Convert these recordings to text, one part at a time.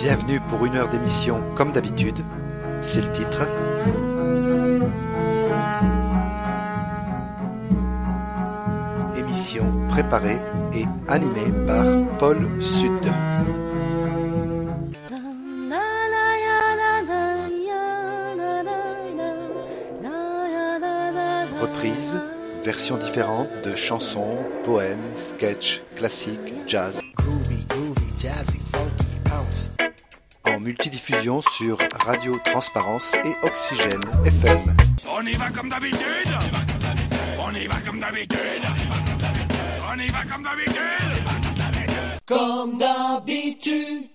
Bienvenue pour une heure d'émission comme d'habitude, c'est le titre. Émission préparée et animée par Paul Sud. Reprise, versions différentes de chansons, poèmes, sketchs, classiques, jazz. Jazzy, funky, bounce. En multidiffusion sur Radio Transparence et Oxygène FM. On y va comme d'habitude. On y va comme d'habitude. On y va comme d'habitude. Comme d'habitude.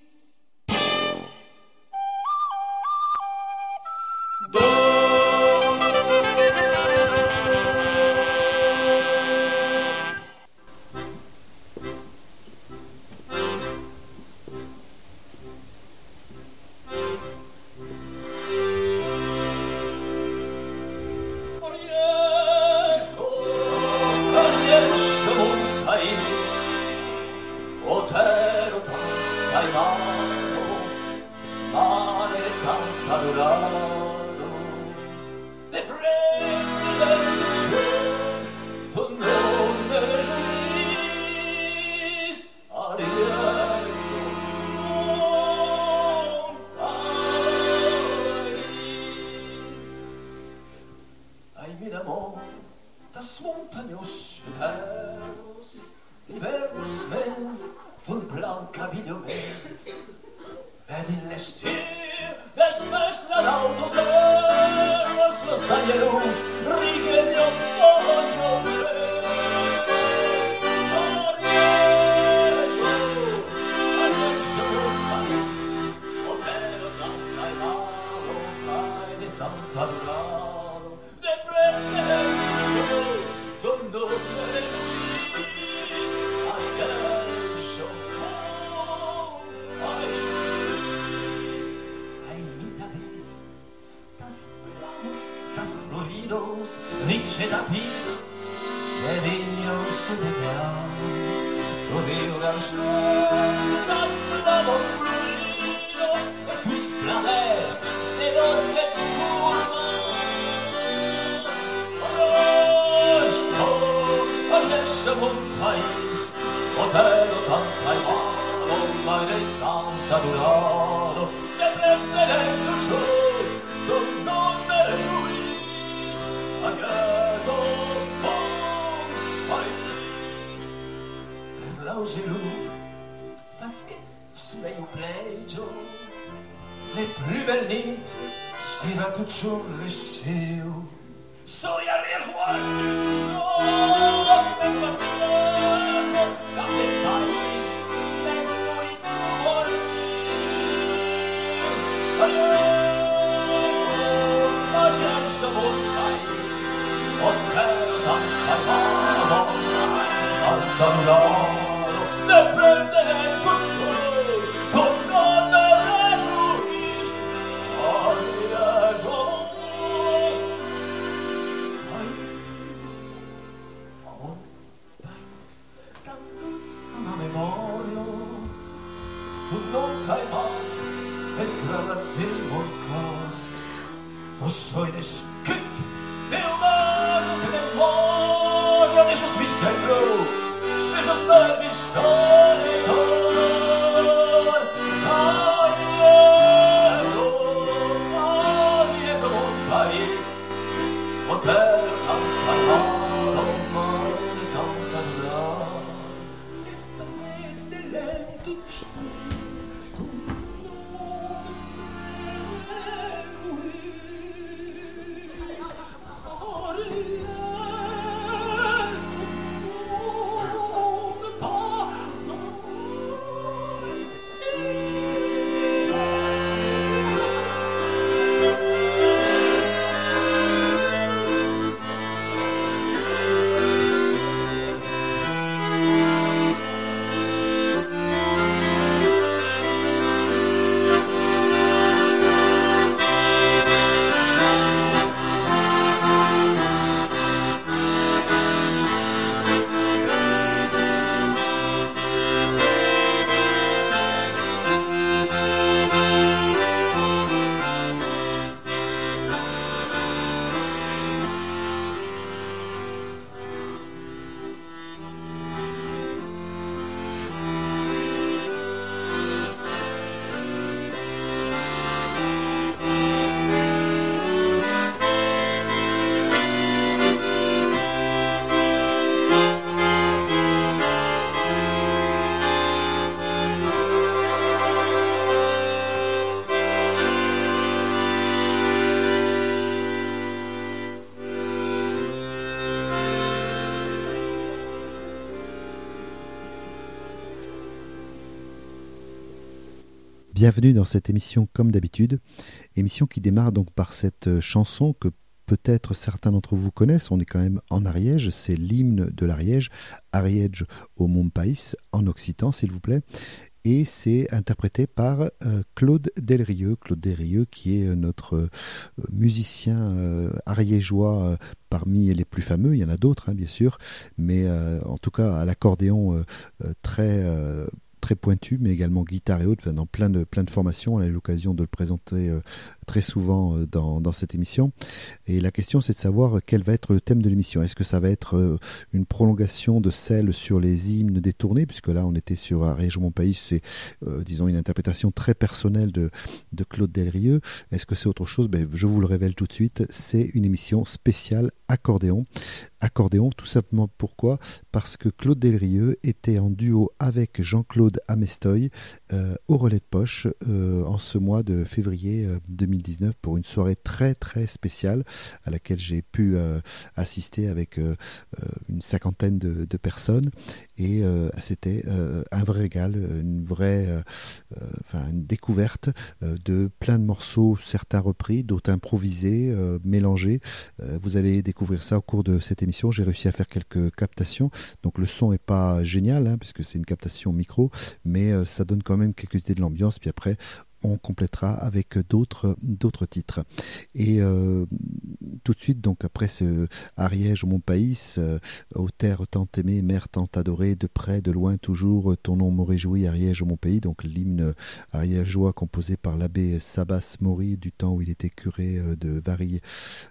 Bienvenue dans cette émission comme d'habitude, émission qui démarre donc par cette chanson que peut-être certains d'entre vous connaissent, on est quand même en Ariège, c'est l'hymne de l'Ariège, Ariège au mon pays, en occitan s'il vous plaît, et c'est interprété par Claude Delrieux qui est notre musicien ariégeois parmi les plus fameux, il y en a d'autres bien sûr, mais en tout cas à l'accordéon très pointu, mais également guitare et autres, dans plein de formations. On a eu l'occasion de le présenter très souvent dans cette émission. Et la question, c'est de savoir quel va être le thème de l'émission. Est-ce que ça va être une prolongation de celle sur les hymnes détournés, puisque là, on était sur Ariège mon pays, c'est, disons, une interprétation très personnelle de Claude Delrieux. Est-ce que c'est autre chose? Je vous le révèle tout de suite, c'est une émission spéciale accordéon. Accordéon, tout simplement pourquoi? Parce que Claude Delrieux était en duo avec Jean-Claude Amestoy au Relais de Poche en ce mois de février 2019 pour une soirée très très spéciale à laquelle j'ai pu assister avec une cinquantaine de personnes et c'était un vrai régal, une vraie une découverte de plein de morceaux, certains repris, d'autres improvisés, mélangés. Vous allez découvrir ça au cours de cette émission. J'ai réussi à faire quelques captations, donc le son n'est pas génial puisque c'est une captation micro, mais ça donne quand même quelques idées de l'ambiance, puis après on complétera avec d'autres titres. Et tout de suite, donc après ce Ariège mon pays, aux terres tant aimées, mère tant adorée, de près, de loin toujours, ton nom me réjouit, Ariège mon pays, donc l'hymne ariégeois composé par l'abbé Sabas Maury du temps où il était curé de Varilhes,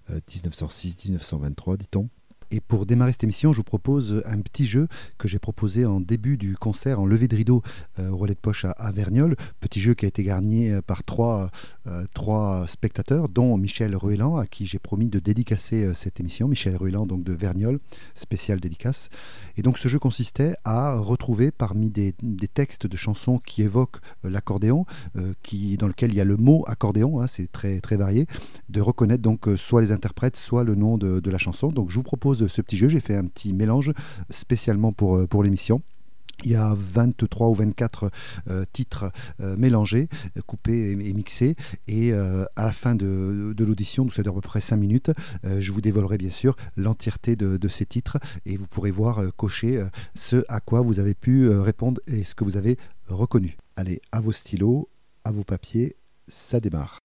1906-1923, dit-on. Et pour démarrer cette émission, je vous propose un petit jeu que j'ai proposé en début du concert, en levée de rideau au Relais de Poche à Verniolle. Petit jeu qui a été garni par trois spectateurs, dont Michel Ruellan, à qui j'ai promis de dédicacer cette émission. Michel Ruellan, donc de Verniolle, spécial dédicace. Et donc ce jeu consistait à retrouver parmi des textes de chansons qui évoquent l'accordéon, dans lequel il y a le mot accordéon, c'est très, très varié, de reconnaître donc soit les interprètes, soit le nom de la chanson. Donc je vous propose de ce petit jeu, j'ai fait un petit mélange spécialement pour l'émission. Il y a 23 ou 24 titres mélangés, coupés et mixés, et à la fin de l'audition, donc ça dure à peu près 5 minutes, je vous dévoilerai bien sûr l'entièreté de ces titres, et vous pourrez voir cocher ce à quoi vous avez pu répondre et ce que vous avez reconnu. Allez, à vos stylos, à vos papiers, ça démarre.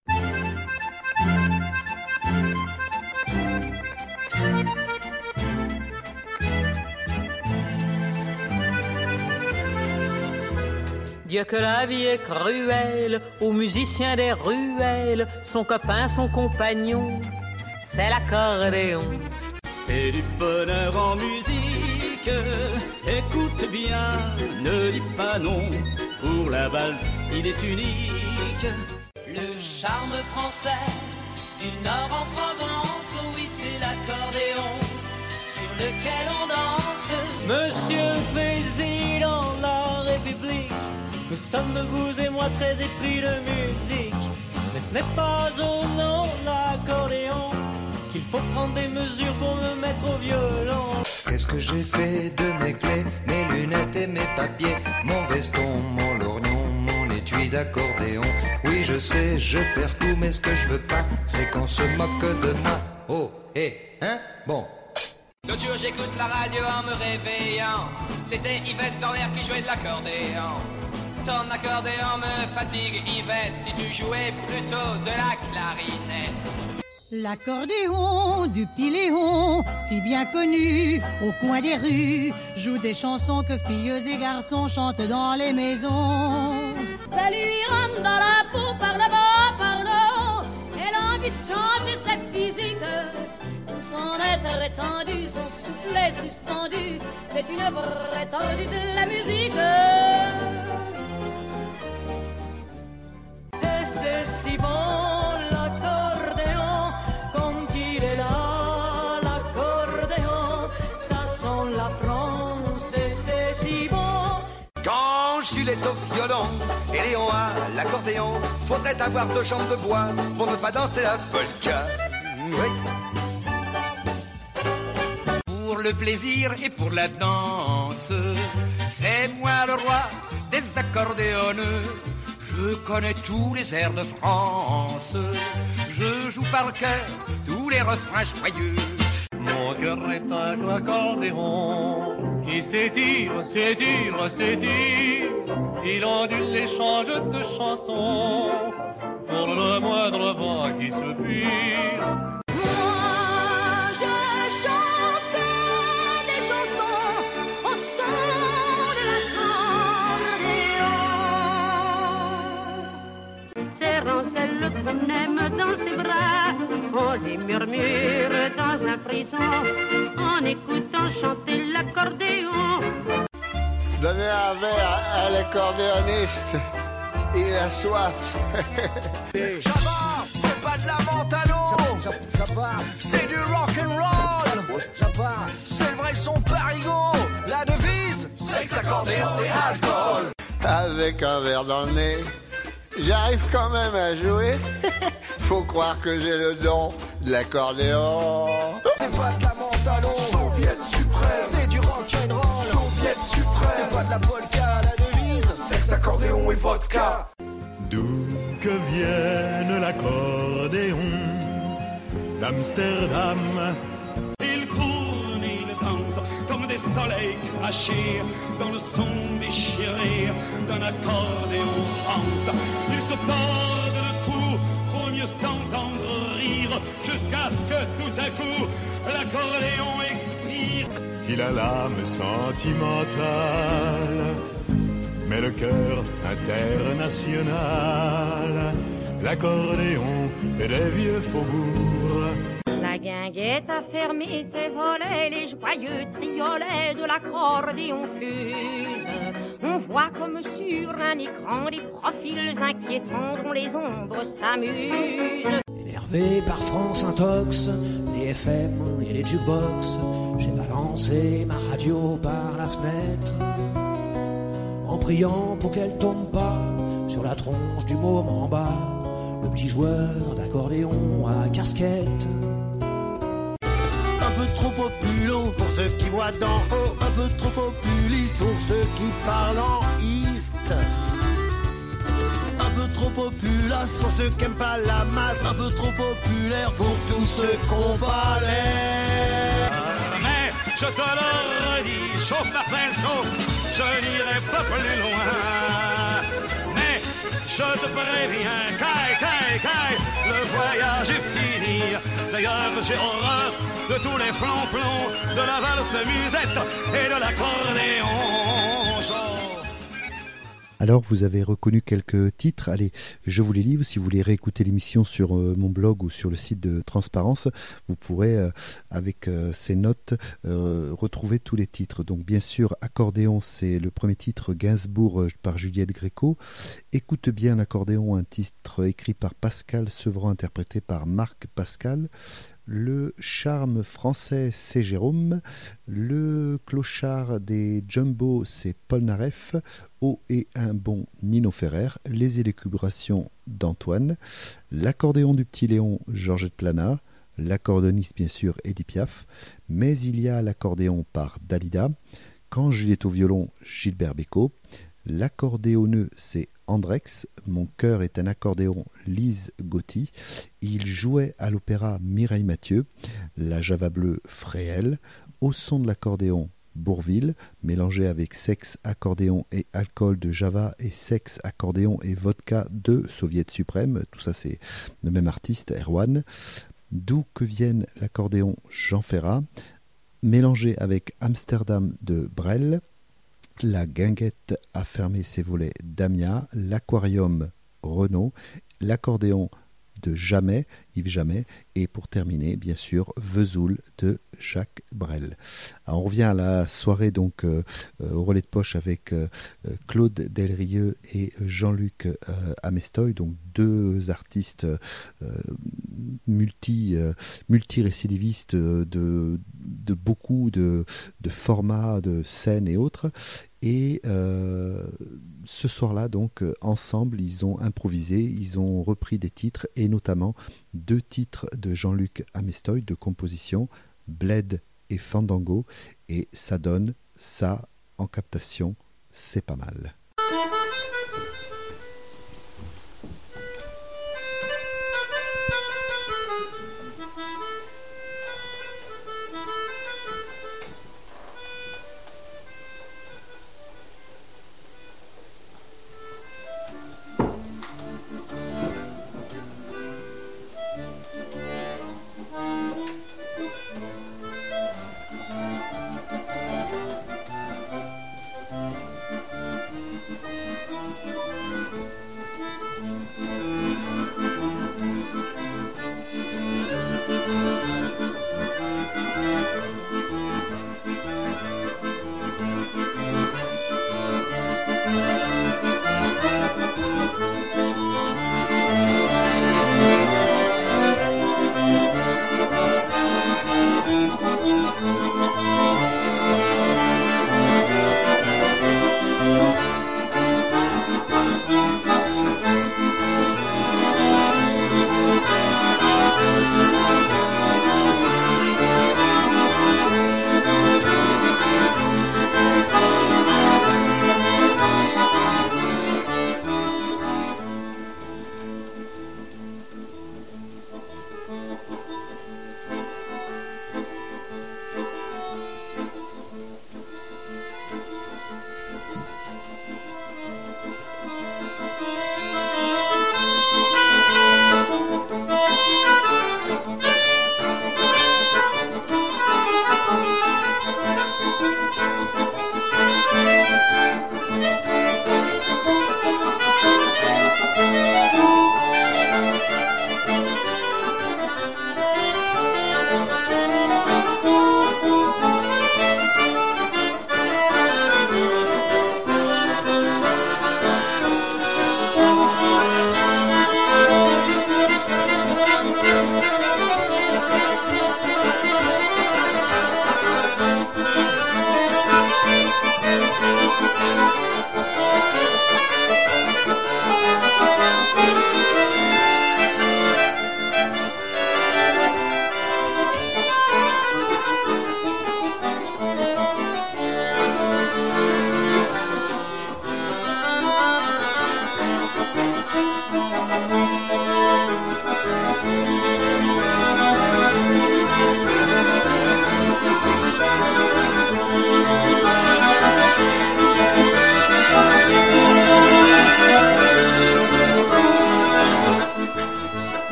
Dieu que la vie est cruelle, aux musiciens des ruelles, son copain, son compagnon, c'est l'accordéon. C'est du bonheur en musique, écoute bien, ne dis pas non, pour la valse il est unique. Le charme français, du nord en Provence, oui c'est l'accordéon, sur lequel on danse. Monsieur le Président de la République, nous sommes, vous et moi, très épris de musique. Mais ce n'est pas au nom de l'accordéon qu'il faut prendre des mesures pour me mettre au violon. Qu'est-ce que j'ai fait de mes clés, mes lunettes et mes papiers, mon veston, mon lorgnon, mon étui d'accordéon? Oui, je sais, je perds tout, mais ce que je veux pas, c'est qu'on se moque de moi. Oh, bon. L'autre jour j'écoute la radio en me réveillant, c'était Yvette Torner qui jouait de l'accordéon. Ton accordéon me fatigue, Yvette, si tu jouais plutôt de la clarinette. L'accordéon du petit Léon, si bien connu, au coin des rues, joue des chansons que filles et garçons chantent dans les maisons. Ça lui rentre dans la peau par là-bas, pardon, elle a envie de chanter cette physique. Son être étendu, son soufflet suspendu, c'est une vraie tendue de la musique. C'est si bon l'accordéon, quand il est là, l'accordéon, ça sent la France et c'est si bon. Quand Jules est au violon et Léon à l'accordéon, faudrait avoir 2 jambes de bois pour ne pas danser la polka. Oui. Pour le plaisir et pour la danse, c'est moi le roi des accordéonneux. Je connais tous les airs de France, je joue par cœur tous les refrains joyeux. Mon cœur est un accordéon qui s'étire, s'étire, s'étire. Il ondule l'échange de chansons pour le moindre vent qui soupire. Moi, je chante des chansons au son de l'accordéon. Serrant celle qu'on aime dans ses bras, on les murmure dans un frisson, en écoutant chanter l'accordéon. Donnez un verre à l'accordéoniste, il a soif. Java, c'est pas de la menthe à l'eau. Java, c'est du rock'n'roll. Java, c'est le vrai son parigot. La devise, sexe, accordéon et alcool. Avec un verre dans le nez, j'arrive quand même à jouer. Faut croire que j'ai le don de l'accordéon. C'est pas de la menthe à l'eau. Soviet suprême, c'est du rock'n'roll. Soviet suprême, c'est pas de la polka. La devise, sexe, accordéon et vodka. D'où que vienne l'accordéon d'Amsterdam. Il tourne, il danse comme des soleils crachés dans le son déchiré d'un accordéon France. Il se tord le cou pour mieux s'entendre rire jusqu'à ce que tout à coup l'accordéon expire. Il a l'âme sentimentale, mais le cœur international. L'accordéon et les vieux faubourgs. La guinguette a fermé ses volets, les joyeux triolets de l'accordéon fusent. On voit comme sur un écran des profils inquiétants dont les ombres s'amusent. Énervé par France Intox, les FM et les jukebox, j'ai balancé ma radio par la fenêtre, en priant pour qu'elle tombe pas sur la tronche du môme en bas, le petit joueur d'accordéon à casquette. Un peu trop populeux pour ceux qui voient d'en haut, un peu trop populiste pour ceux qui parlent en east. Un peu trop populace pour ceux qui aiment pas la masse, un peu trop populaire pour tous ceux qu'on parlait. Mais je te le redis, chauffe Marcel, chauffe, je n'irai pas plus loin. Mais je te préviens, caille, le voyage est fini. D'ailleurs j'ai horreur de tous les flonflons, de la valse musette et de l'accordéon. Alors, vous avez reconnu quelques titres. Allez, je vous les livre. Si vous voulez réécouter l'émission sur mon blog ou sur le site de Transparence, vous pourrez, avec ces notes, retrouver tous les titres. Donc, bien sûr, Accordéon, c'est le premier titre, Gainsbourg par Juliette Gréco. Écoute bien l'accordéon, un titre écrit par Pascal Sevran, interprété par Marc Pascal. Le charme français, c'est Jérôme. Le clochard des Jumbo, c'est Paul Naref. Oh et un bon Nino Ferrer. Les élucubrations d'Antoine. L'accordéon du petit Léon, Georgette Plana. L'accordéoniste, bien sûr, Edith Piaf. Mais il y a l'accordéon par Dalida. Quand Juliette au violon, Gilbert Bécaud. L'accordéoneux, c'est Andrex. Mon cœur est un accordéon, Lise Gotti. Il jouait à l'opéra Mireille Mathieu. La Java bleue, Fréhel. Au son de l'accordéon, Bourville, mélangé avec sexe, accordéon et alcool de Java et sexe, accordéon et vodka de Soviet suprême. Tout ça, c'est le même artiste, Erwan. D'où que vienne l'accordéon, Jean Ferrat, mélangé avec Amsterdam de Brel. La guinguette a fermé ses volets, Damia. L'aquarium, Renaud. L'accordéon de Jamais, Yves Jamais. Et pour terminer, bien sûr, Vesoul de Jacques Brel. Alors, on revient à la soirée donc au relais de poche avec Claude Delrieux et Jean-Luc Amestoy, donc deux artistes multirécidivistes de beaucoup de formats, de scènes et autres. Et ce soir-là, donc, ensemble, ils ont improvisé, ils ont repris des titres, et notamment 2 titres de Jean-Luc Amestoy de composition, Bled et Fandango, et ça donne ça en captation, c'est pas mal.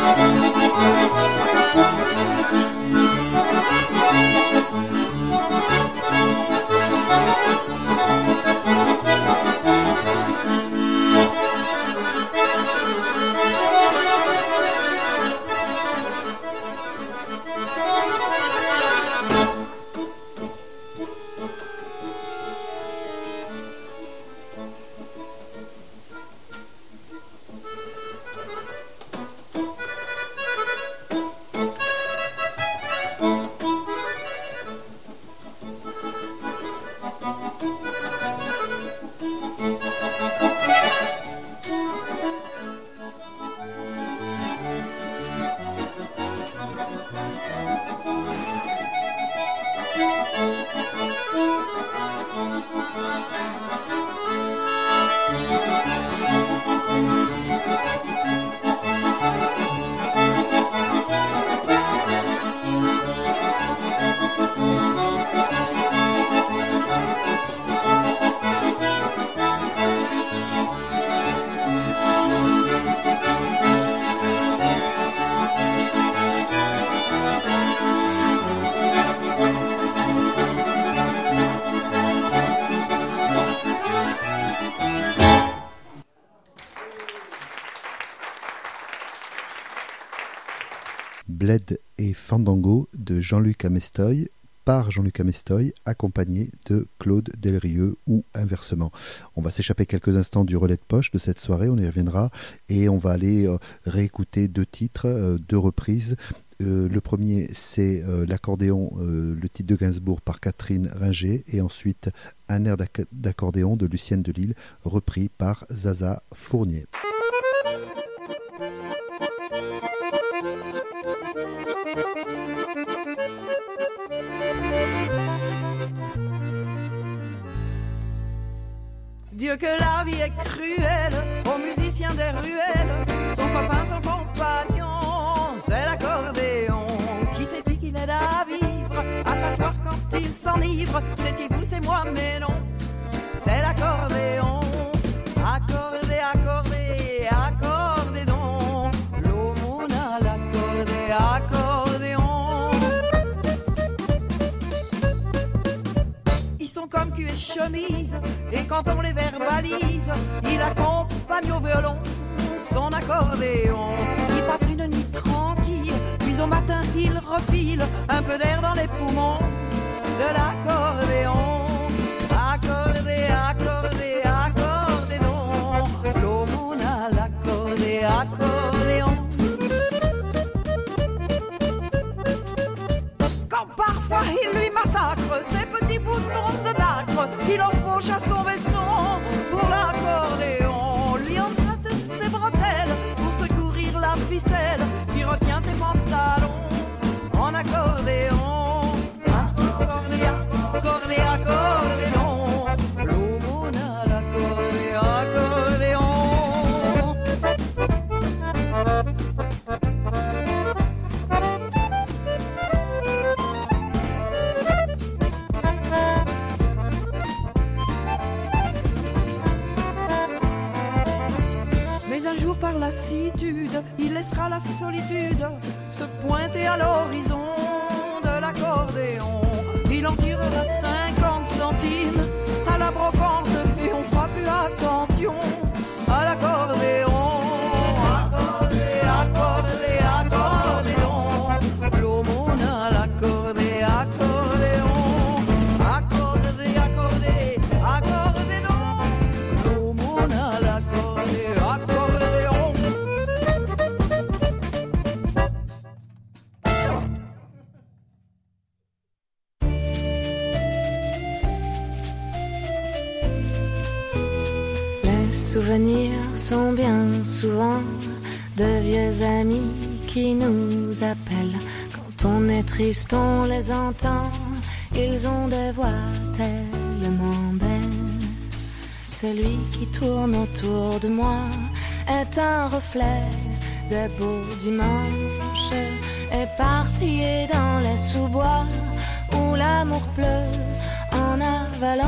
Bled et Fandango de Jean-Luc Amestoy, par Jean-Luc Amestoy, accompagné de Claude Delrieux ou inversement. On va s'échapper quelques instants du relais de poche de cette soirée, on y reviendra et on va aller réécouter deux titres, deux reprises. Le premier, c'est l'accordéon, le titre de Gainsbourg par Catherine Ringer, et ensuite un air d'accordéon de Lucienne Delille, repris par Zaza Fournier. Dieu que la vie est cruelle, aux musiciens des ruelles, son copain, son compagnon, c'est l'accordéon. Qui s'est dit qu'il aide à vivre, à s'asseoir quand il s'enivre, c'est-il vous, c'est moi, mais non, c'est l'accordéon. Accordé, accordé, accordé donc, l'aumône à l'accordé, accordéon. Ils sont comme cul et chemise, et quand on les verbalise, il accompagne au violon son accordéon. Il passe une nuit tranquille, puis au matin il refile un peu d'air dans les poumons de l'accordéon. Accordé, accordé, accordé donc, l'aumône à l'accordé, accordéon. Quand parfois il lui massacre ses petits boutons de nacre, il en fauche à son veston pour l'accordéon. Lui emprunte ses bretelles pour secourir la ficelle qui retient ses pantalons en accordéon. Accordé, accordé, accordéon, l'aumône à l'accordé, accordéon. Mais un jour par lassitude, il laissera la solitude se pointer à l'horizon de l'accordéon. Il en tirera 50 centimes à la brocante et on fera plus attention à l'accordéon. Accordé, accordé, accordé donc, l'aumône à l'accordé, accordéon. Accordé, accordé, accordé donc, l'aumône à l'accordé, accordéon. Les souvenirs sont bien souvent de vieux amis qui nous appellent. Quand on est triste, on les entend. Ils ont des voix tellement belles. Celui qui tourne autour de moi est un reflet des beaux dimanches, éparpillés dans les sous-bois où l'amour pleut en avalanche.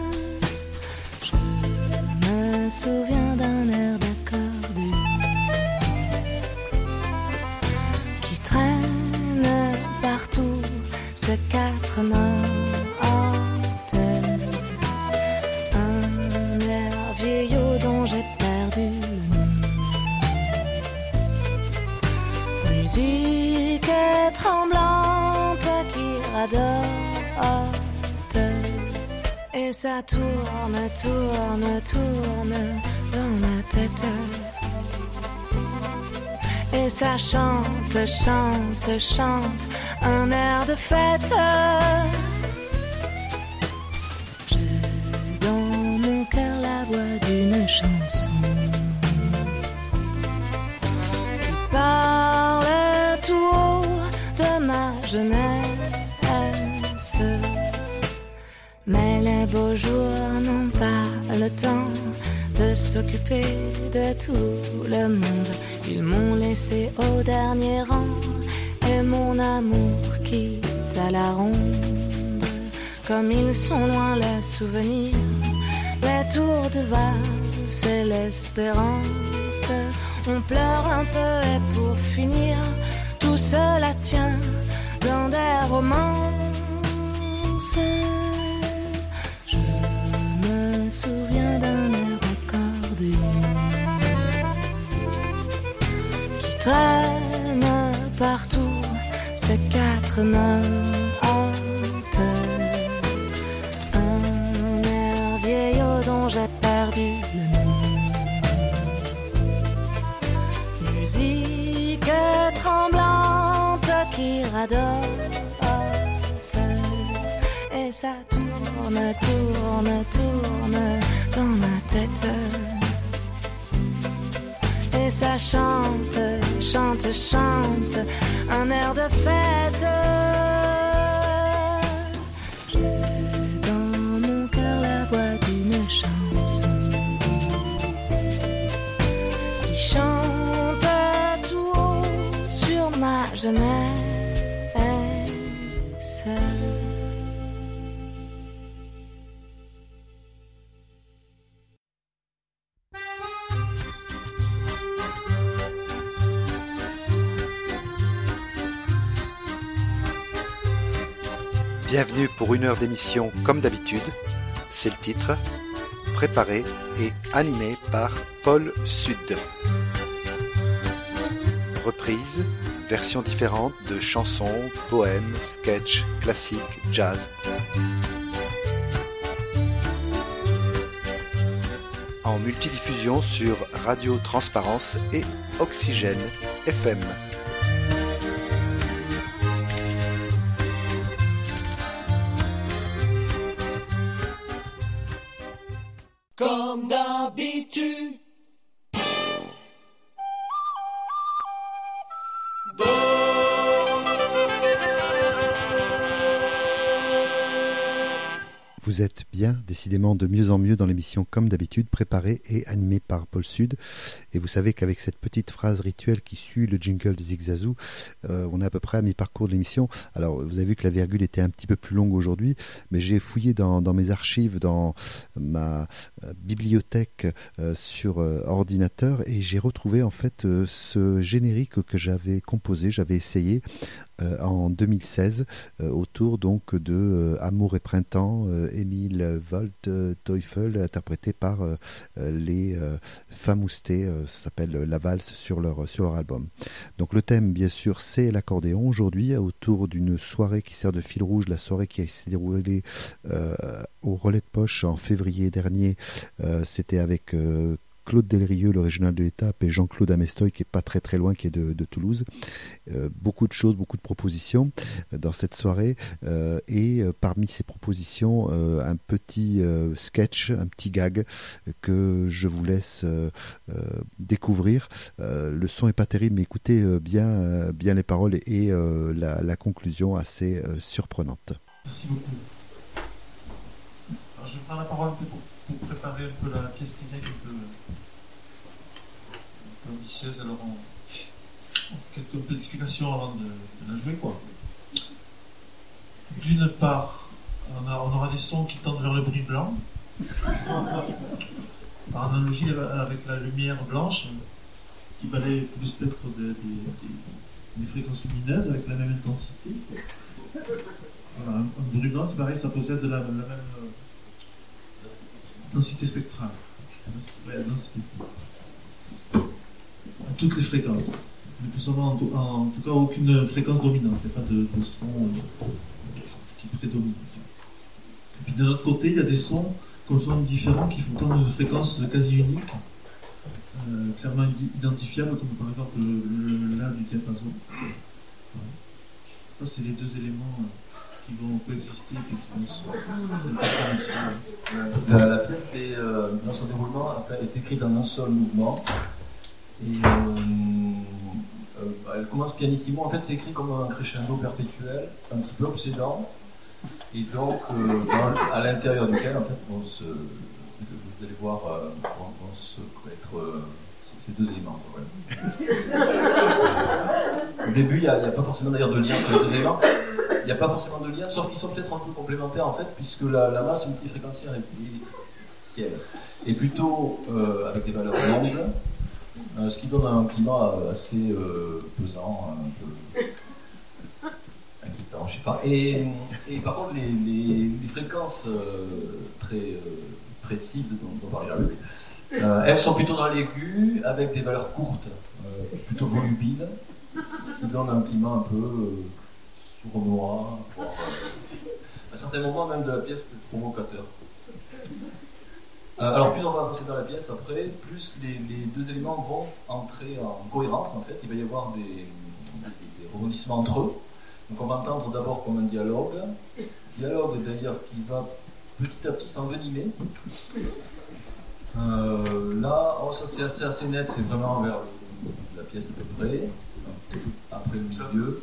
Je me souviens d'un air d'accordéon Musique tremblante qui radote, et ça tourne, tourne, tourne dans ma tête. Et ça chante, chante, chante un air de fête. J'ai dans mon cœur la voix d'une chanson qui parle tout haut de ma jeunesse. Mais les beaux jours n'ont pas le temps de s'occuper de tout le monde. Ils m'ont laissé au dernier rang, et mon amour quitte à la ronde. Comme ils sont loin les souvenirs, les tours de valse et l'espérance. On pleure un peu et pour finir, tout cela tient dans des romances. Je me souviens d'un air d'accordéon qui traîne partout ces quatre notes. Un air vieillot dont j'ai perdu le nom. Musique tremblante qui radote, et ça tourne, tourne, tourne dans ma tête. Et ça chante, chante, chante un air de fête. J'ai dans mon cœur la voix d'une chanson qui chante tout haut sur ma jeunesse. Bienvenue pour une heure d'émission comme d'habitude, c'est le titre, préparé et animé par Paul Sud. Reprises, versions différentes de chansons, poèmes, sketchs, classiques, jazz. En multidiffusion sur Radio Transparence et Oxygène FM. Comme d'habitude. Vous êtes bien, décidément de mieux en mieux dans l'émission comme d'habitude, préparée et animée par Paul Sud. Et vous savez qu'avec cette petite phrase rituelle qui suit le jingle de Zigzazou, on est à peu près à mi-parcours de l'émission. Alors vous avez vu que la virgule était un petit peu plus longue aujourd'hui, mais j'ai fouillé dans mes archives, dans ma bibliothèque sur ordinateur, et j'ai retrouvé en fait ce générique que j'avais composé, j'avais essayé en 2016 autour donc de Amour et Printemps, Émile Waldteufel, interprété par les Famoustés, ça s'appelle La Valse sur leur album. Donc le thème bien sûr c'est l'accordéon aujourd'hui, autour d'une soirée qui sert de fil rouge, la soirée qui s'est déroulée au Relais de Poche en février dernier. C'était avec Claude Delrieux, le régional de l'étape, et Jean-Claude Amestoy, qui est pas très très loin, qui est de Toulouse. Beaucoup de choses, beaucoup de propositions dans cette soirée, et parmi ces propositions, un petit sketch, un petit gag que je vous laisse découvrir. Le son est pas terrible, mais écoutez bien les paroles et la conclusion assez surprenante. Merci beaucoup. Alors, je prends la parole pour préparer un peu la pièce qui vient, un peu ambitieuse. Alors, quelques petites explications avant de la jouer, quoi. D'une part, on aura des sons qui tendent vers le bruit blanc, par analogie avec la lumière blanche qui balaye tout le spectre des fréquences lumineuses avec la même intensité. Voilà, un bruit blanc, c'est pareil, ça possède la même densité spectrale. Ouais, à toutes les fréquences. mettez seulement en tout cas aucune fréquence dominante, il n'y a pas de son qui prédomine. Et puis de l'autre côté, il y a des sons complètement différents qui font une fréquence quasi unique, clairement identifiable, comme par exemple le La du diapason. Ça, c'est les deux éléments qui vont coexister et qui vont se... La pièce, dans son déroulement, est écrite en un seul mouvement. Et elle commence pianissimo. En fait, c'est écrit comme un crescendo perpétuel, un petit peu obsédant. Et donc, à l'intérieur duquel, en fait, vous allez voir, vont se être ces deux éléments. Ouais. Au début, il n'y a pas forcément d'ailleurs de lien entre les deux éléments. Il n'y a pas forcément de lien, sauf qu'ils sont peut-être un peu complémentaires en fait, puisque la masse multifréquentielle est plutôt avec des valeurs longues, ce qui donne un climat assez pesant, un peu inquiétant, je sais pas. Et par contre, les fréquences très précises dont parlait Jean-Luc, elles sont plutôt dans l'aigu, avec des valeurs courtes, plutôt volubiles, ce qui donne un climat un peu sournois, à certains moments même de la pièce provocateur. Alors plus on va avancer dans la pièce après, plus les deux éléments vont entrer en cohérence en fait. Il va y avoir des rebondissements entre eux. Donc on va entendre d'abord comme un dialogue d'ailleurs qui va petit à petit s'envenimer. Là, ça c'est assez net, c'est vraiment vers la pièce à peu près, après le milieu.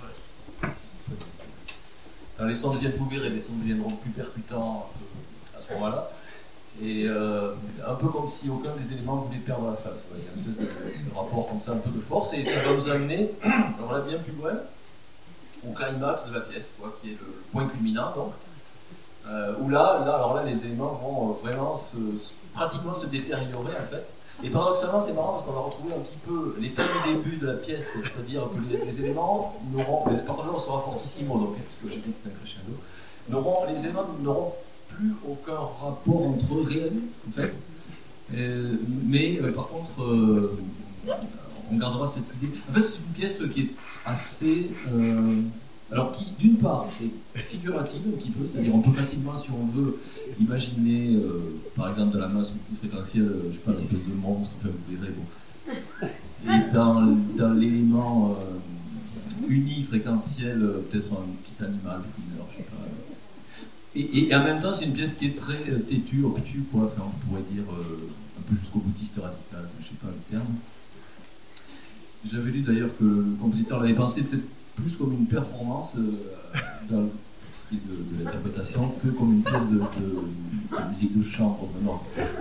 Les sons deviennent plus virés, les sons deviendront plus percutants à ce moment-là. Et un peu comme si aucun des éléments voulait perdre la face. Il y a une espèce de rapport comme ça, un peu de force, et ça va nous amener, alors là bien plus loin, au climax de la pièce, qui est le point culminant, donc, où là, les éléments vont vraiment pratiquement se détériorer en fait. Et paradoxalement, c'est marrant parce qu'on va retrouver un petit peu l'état du début de la pièce, c'est-à-dire que les éléments n'auront, par contre, on sera fortissimo, donc, puisque j'ai dit que c'était un crescendo, les éléments n'auront plus aucun rapport entre eux réel, en fait. Mais par contre, on gardera cette idée. En fait, c'est une pièce qui est assez. Alors, qui, d'une part, est figurative un petit peu, c'est-à-dire on peut facilement, si on veut, imaginer, par exemple, de la masse multifréquentielle, je sais pas, une espèce de monstre, enfin, vous verrez, bon. Et dans l'élément unifréquentiel, peut-être un petit animal fouineur, je sais pas. Et en même temps, c'est une pièce qui est très têtue, obtue, quoi. Enfin, on pourrait dire un peu jusqu'au boutiste radical, je sais pas le terme. J'avais lu d'ailleurs que le compositeur l'avait pensé peut-être plus comme une performance dans ce qui est de l'interprétation que comme une pièce de musique de chambre, vraiment.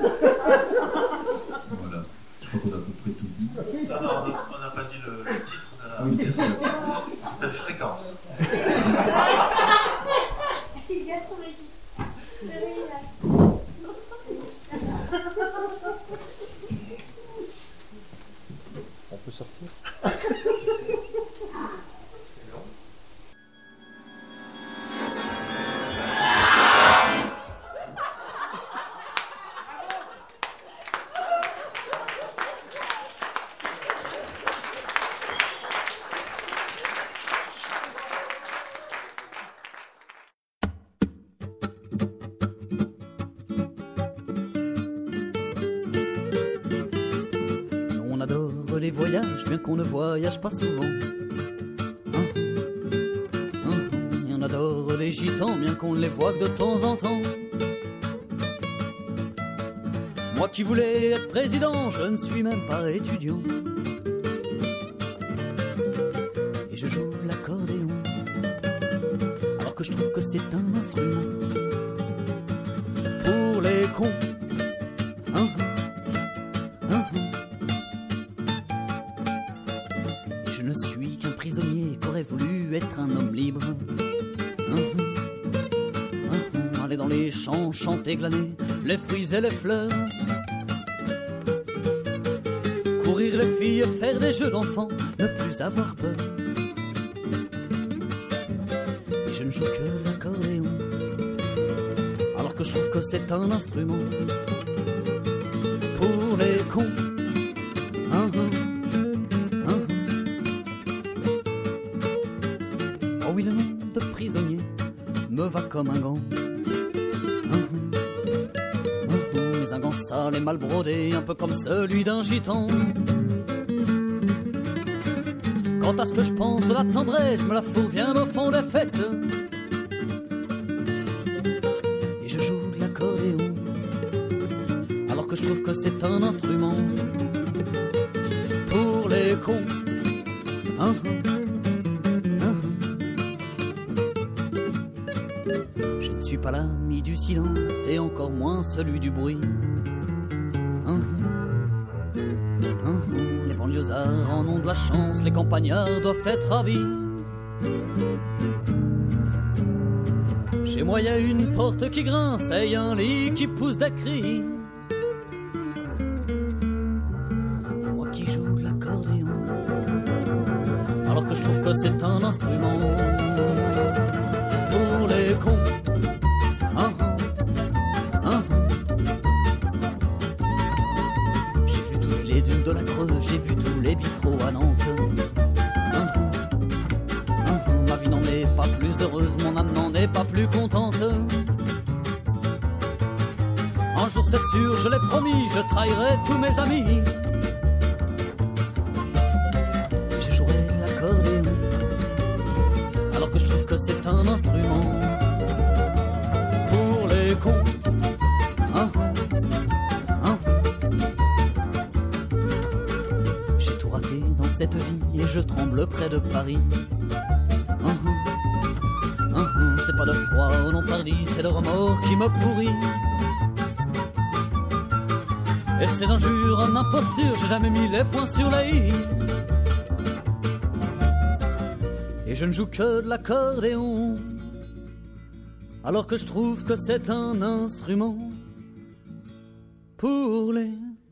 Voilà, je crois qu'on a à peu près tout dit. Non, on n'a pas dit le titre de la pièce. Ça s'appelle Fréquence. On peut sortir. Les voyages, bien qu'on ne voyage pas souvent. Et on adore les gitans, bien qu'on les voit de temps en temps. Moi qui voulais être président, je ne suis même pas étudiant. Et je joue l'accordéon, alors que je trouve que c'est un instrument pour les cons. Voulu être un homme libre. Aller dans les champs, chanter, glaner les fruits et les fleurs. Courir les filles et faire des jeux d'enfants, ne plus avoir peur. Et je ne joue que l'accordéon, alors que je trouve que c'est un instrument pour les cons. oui, le nom de prisonnier me va comme un gant. Mais un gant sale et mal brodé, un peu comme celui d'un gitan. Quant à ce que je pense de la tendresse, je me la fous bien au fond des fesses. Et je joue de l'accordéon, alors que je trouve que c'est un instrument pour les cons. Je ne suis pas l'ami du silence et encore moins celui du bruit. Les banlieusards en ont de la chance, les campagnards doivent être ravis. Chez moi y a une porte qui grince et un lit qui pousse des cris. Et moi qui joue de l'accordéon, alors que je trouve que c'est un instrument pour les cons. J'ai vu toutes les dunes de la Creuse, j'ai vu tous les bistrots à Nantes. Ma vie n'en est pas plus heureuse, mon âme n'en est pas plus contente. Un jour c'est sûr, je l'ai promis, je trahirai tous mes amis. Et je jouerai l'accordéon, alors que je trouve que c'est un instrument pour les cons. J'ai tout raté dans cette vie et je tremble près de Paris. C'est pas le froid, oh non pardi, c'est le remords qui me pourrit. Et c'est d'injure en imposture, j'ai jamais mis les points sur la i. Et je ne joue que de l'accordéon, alors que je trouve que c'est un instrument pour les...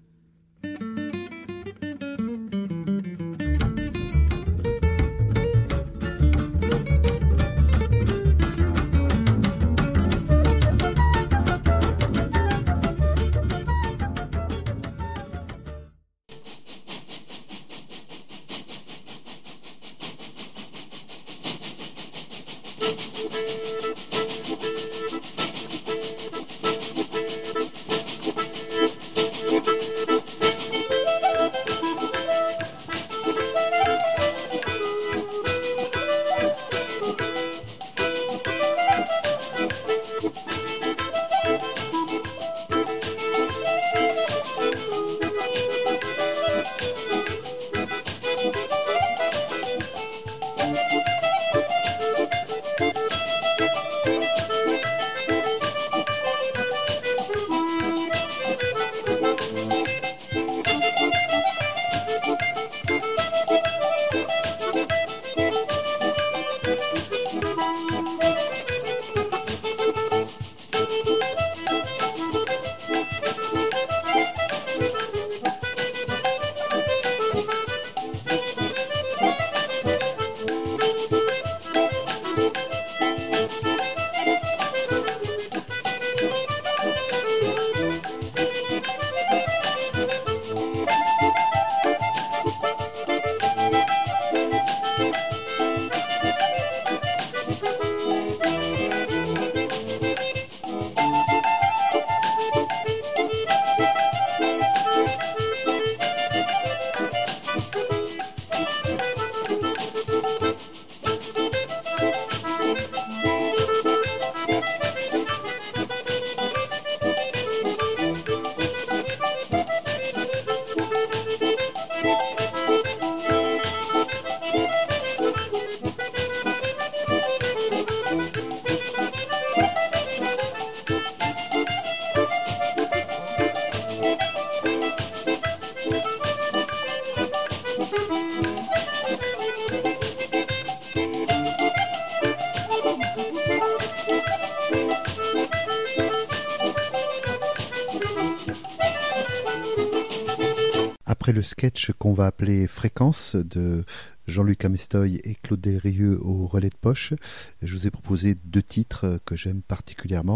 Après le sketch qu'on va appeler Fréquence de Jean-Luc Amestoy et Claude Delrieux au relais de poche, je vous ai proposé deux titres que j'aime particulièrement.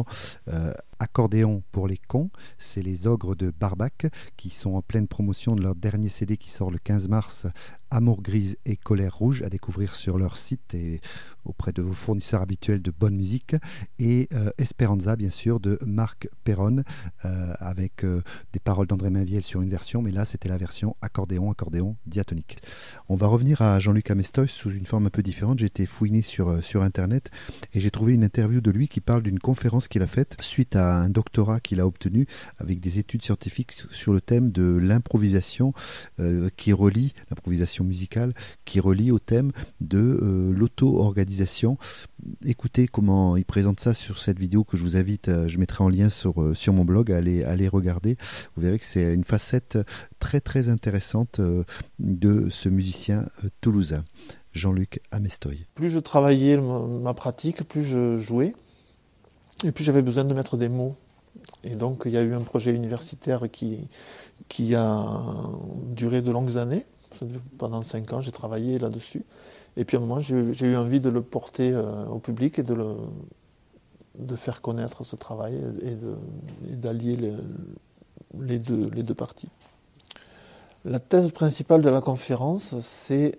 Accordéon pour les cons, c'est les Ogres de Barbac qui sont en pleine promotion de leur dernier CD qui sort le 15 mars Amour grise et colère rouge, à découvrir sur leur site et auprès de vos fournisseurs habituels de bonne musique, et Esperanza bien sûr de Marc Perron, avec des paroles d'André Mainviel sur une version, mais là c'était la version accordéon diatonique. On va revenir à Jean-Luc Amestoy sous une forme un peu différente. J'ai été fouiné sur internet et j'ai trouvé une interview de lui qui parle d'une conférence qu'il a faite suite à un doctorat qu'il a obtenu avec des études scientifiques sur le thème de l'improvisation, qui relie l'improvisation musicale, qui relie au thème de l'auto-organisation. Écoutez comment il présente ça sur cette vidéo que je vous invite, je mettrai en lien sur mon blog, à aller regarder. Vous verrez que c'est une facette très très intéressante de ce musicien toulousain, Jean-Luc Amestoy. Plus je travaillais ma pratique, plus je jouais, et plus j'avais besoin de mettre des mots. Et donc il y a eu un projet universitaire qui a duré de longues années. Pendant 5 ans, j'ai travaillé là-dessus. Et puis à un moment, j'ai eu envie de le porter au public et de faire connaître ce travail et d'allier les deux parties. La thèse principale de la conférence, c'est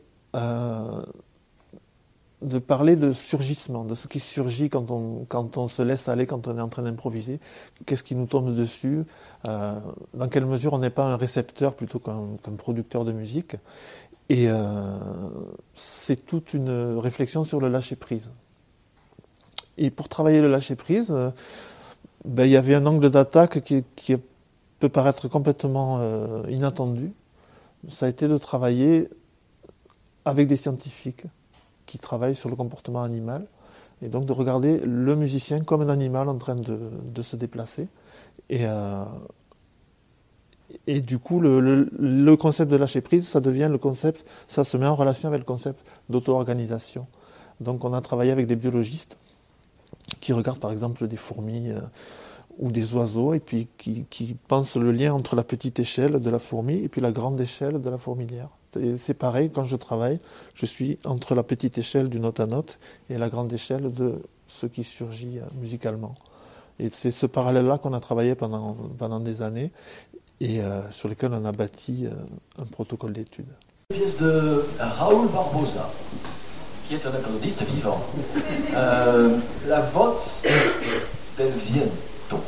de parler de surgissement, de ce qui surgit quand on se laisse aller, quand on est en train d'improviser. Qu'est-ce qui nous tombe dessus, dans quelle mesure on n'est pas un récepteur plutôt qu'un producteur de musique. Et c'est toute une réflexion sur le lâcher-prise. Et pour travailler le lâcher-prise, il y avait un angle d'attaque qui peut paraître complètement inattendu. Ça a été de travailler avec des scientifiques qui travaillent sur le comportement animal, et donc de regarder le musicien comme un animal en train de se déplacer. Et du coup, le concept de lâcher prise, ça devient le concept, ça se met en relation avec le concept d'auto-organisation. Donc on a travaillé avec des biologistes qui regardent par exemple des fourmis ou des oiseaux, et puis qui pensent le lien entre la petite échelle de la fourmi et puis la grande échelle de la fourmilière. C'est pareil, quand je travaille, je suis entre la petite échelle du note à note et la grande échelle de ce qui surgit musicalement. Et c'est ce parallèle-là qu'on a travaillé pendant des années, et sur lequel on a bâti un protocole d'étude. Une pièce de Raoul Barbosa, qui est un accordiste vivant. La voce del viento.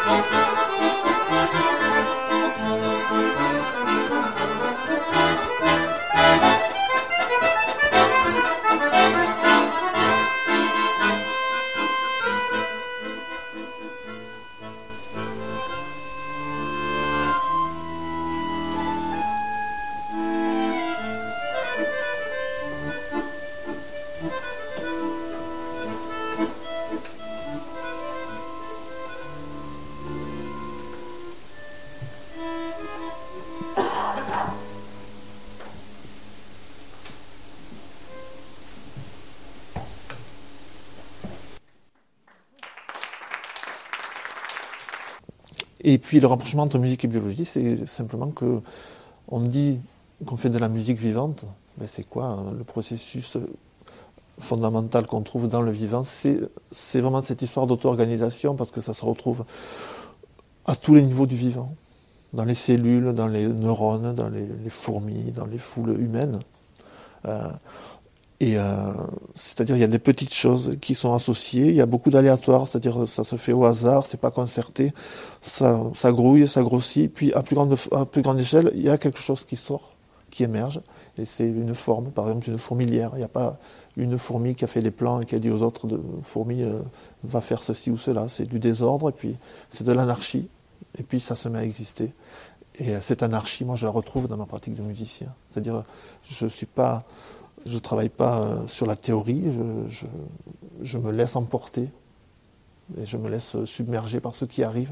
Et puis le rapprochement entre musique et biologie, c'est simplement que on dit qu'on fait de la musique vivante, mais c'est quoi le processus fondamental qu'on trouve dans le vivant? C'est vraiment cette histoire d'auto-organisation, parce que ça se retrouve à tous les niveaux du vivant, dans les cellules, dans les neurones, dans les fourmis, dans les foules humaines. C'est-à-dire il y a des petites choses qui sont associées, il y a beaucoup d'aléatoires, c'est-à-dire ça se fait au hasard, c'est pas concerté, ça grouille, ça grossit, puis à plus grande échelle, il y a quelque chose qui sort, qui émerge, et c'est une forme, par exemple une fourmilière. Il n'y a pas une fourmi qui a fait les plans et qui a dit aux autres fourmis va faire ceci ou cela, c'est du désordre, et puis c'est de l'anarchie, et puis ça se met à exister. Et cette anarchie, moi je la retrouve dans ma pratique de musicien, c'est-à-dire je travaille pas sur la théorie, je me laisse emporter et je me laisse submerger par ce qui arrive.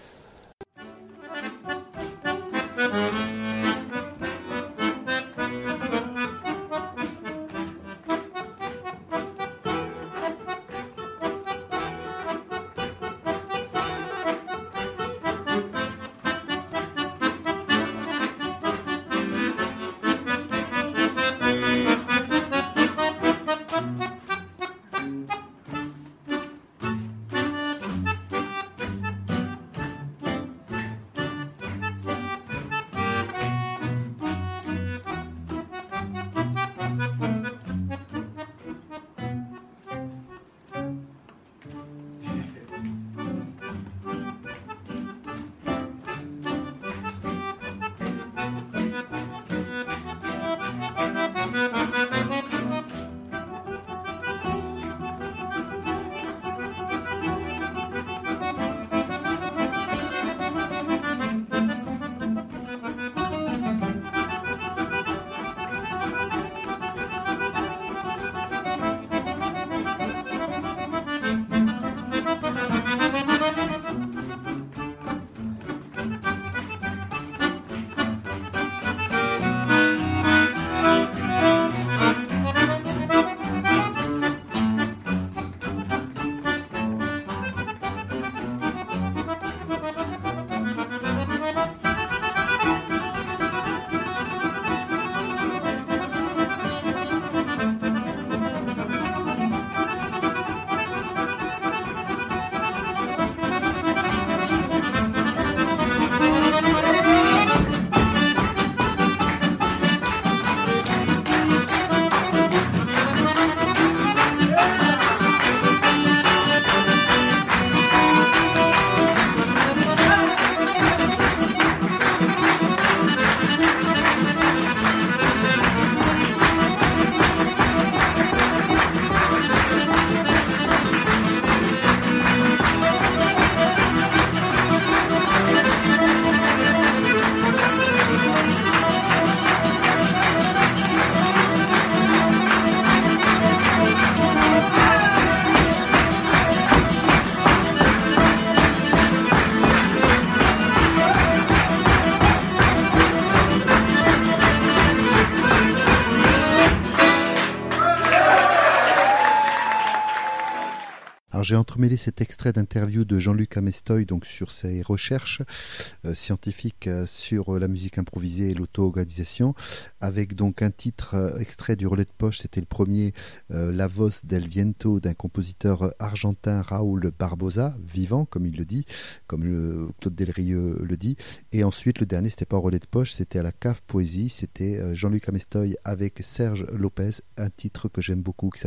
J'ai entremêlé cet extrait d'interview de Jean-Luc Amestoy donc sur ses recherches scientifiques sur la musique improvisée et l'auto-organisation, avec donc un titre extrait du relais de poche. C'était le premier, La Voz del Viento, d'un compositeur argentin, Raúl Barbosa, vivant comme il le dit, comme Claude Delrieux le dit. Et ensuite le dernier, c'était pas au relais de poche, c'était à la Cave Poésie, c'était Jean-Luc Amestoy avec Serge Lopez, un titre que j'aime beaucoup qui s'appelle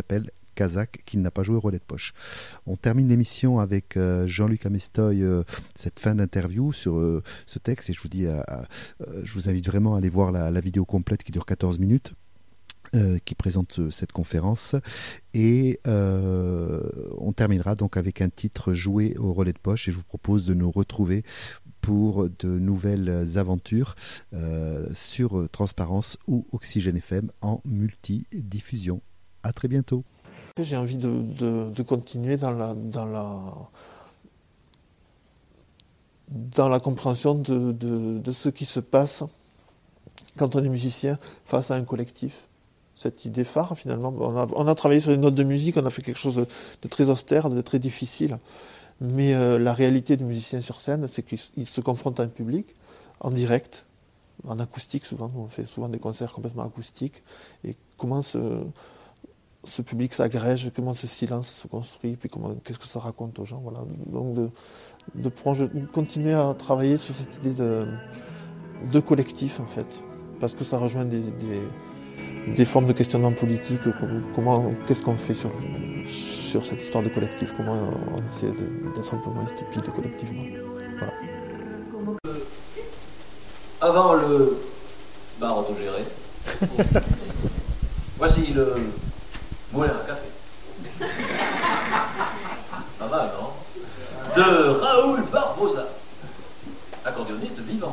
kazakh qu'il n'a pas joué au relais de poche. On termine l'émission avec Jean-Luc Amestoy, cette fin d'interview sur ce texte, et je vous invite vraiment à aller voir la vidéo complète qui dure 14 minutes. Qui présente cette conférence, et on terminera donc avec un titre joué au relais de poche, et je vous propose de nous retrouver pour de nouvelles aventures sur Transparence ou Oxygène FM en multidiffusion. À très bientôt. J'ai envie de continuer dans la compréhension de ce qui se passe quand on est musicien face à un collectif. Cette idée phare, finalement. On a travaillé sur les notes de musique, on a fait quelque chose de très austère, de très difficile. Mais la réalité du musicien sur scène, c'est qu'il se confronte à un public, en direct, en acoustique souvent. On fait souvent des concerts complètement acoustiques. Et comment ce public s'agrège, comment ce silence se construit, puis qu'est-ce que ça raconte aux gens. Voilà. Donc de continuer à travailler sur cette idée de collectif, en fait. Parce que ça rejoint des formes de questionnement politique, qu'est-ce qu'on fait sur cette histoire de collectif, comment on essaie d'être un peu moins stupide collectivement. Voilà. Avant le bar autogéré, voici le moulin à café. Pas mal, non? De Raoul Barbosa, accordéoniste vivant.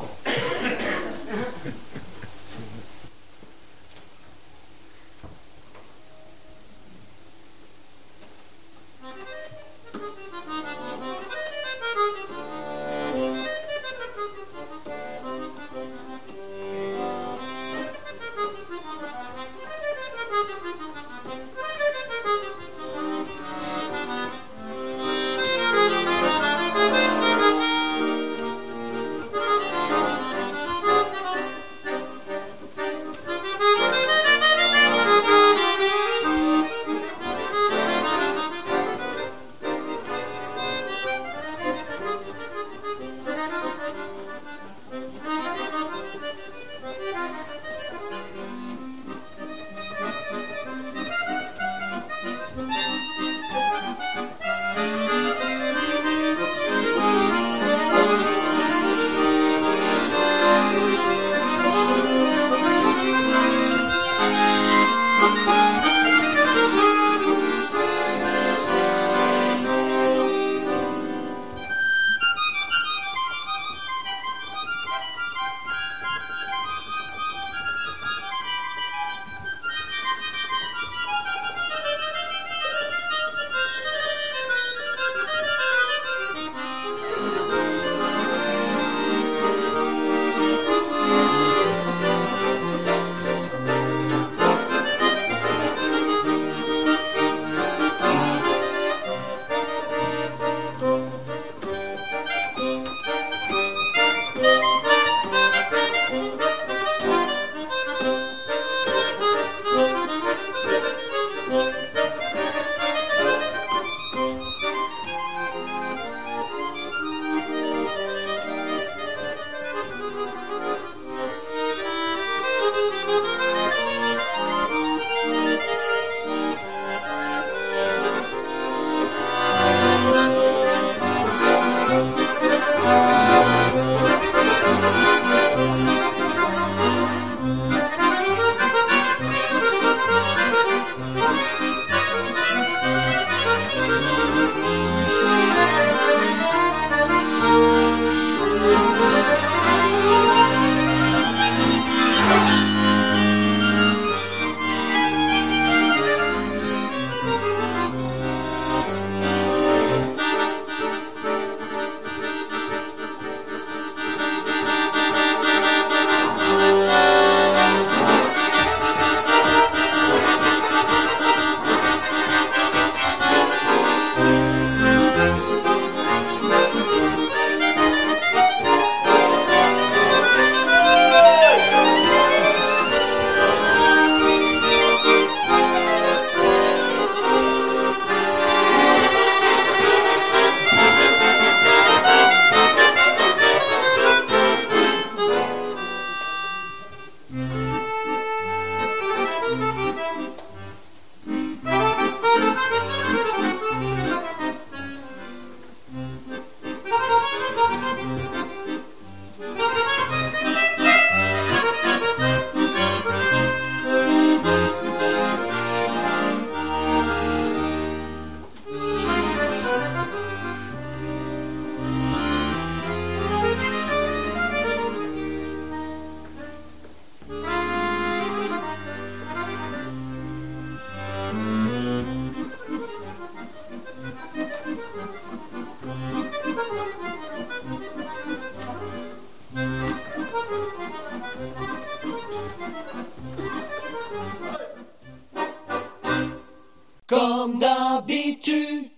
Comme d'habitude,